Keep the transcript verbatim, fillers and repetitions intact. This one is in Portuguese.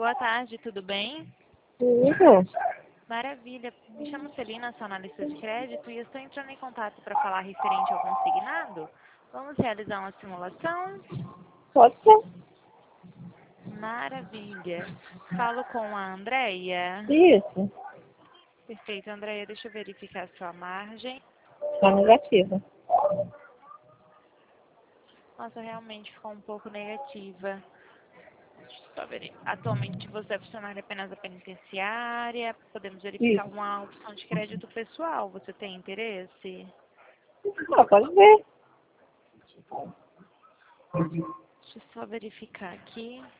boa tarde, tudo bem? Tudo. Maravilha. Me chamo Celina, sou analista de crédito e eu estou entrando em contato para falar referente ao consignado. Vamos realizar uma simulação? Pode ser. Maravilha. Falo com a Andréia. Isso. Perfeito, Andréia. Deixa eu verificar a sua margem. Está negativa. Nossa, realmente ficou um pouco negativa. Deixa eu só ver. Atualmente você é funcionário apenas da penitenciária. Podemos verificar Isso. uma opção de crédito pessoal. Você tem interesse? Ah, pode ver. Deixa eu só verificar aqui.